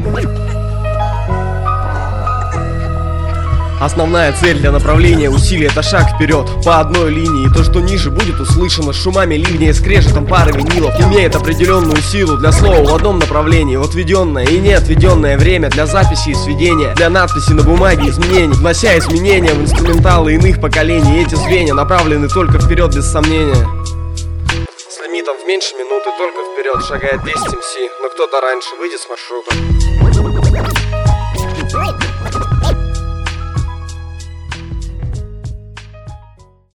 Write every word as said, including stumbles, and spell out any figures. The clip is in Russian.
Основная цель для направления усилий — это шаг вперед по одной линии. И то, что ниже, будет услышано шумами ливня и скрежетом пары винилов. Имеет определенную силу для слова в одном направлении. Отведенное и неотведенное время для записи и сведения, для надписи на бумаге изменений, внося изменения в инструменталы иных поколений. Эти звенья направлены только вперед, без сомнения. С лимитом в меньше минуты только вперед шагает десять эм си, но кто-то раньше выйдет с маршрута.